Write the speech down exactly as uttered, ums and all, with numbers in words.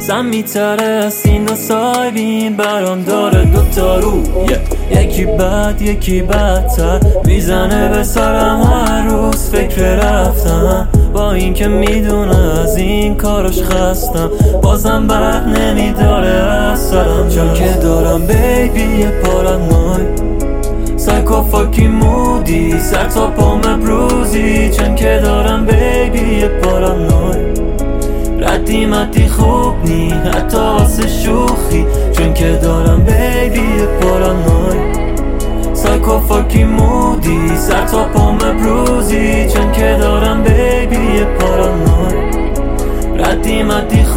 واسم میتره از این و سایبین برام داره دوتا رو yeah. یکی بد یکی بدتر میزنه به سرم هر روز فکر رفتم، با این که میدونه از این کارش خستم بازم بد نمیداره از سرم، چون که دارم بیبی پارانوی سایکو فاکی مودی سر تا پام بروزی، چون که دارم بیبی پارانوی ردی مدی خوب نی حتی واسه شوخی، چون که دارم بیبی پارانوی سایکو فاکی مودی سر تا پام بروزی، چون که دارم بیبی پارانوی ردی مدی خوب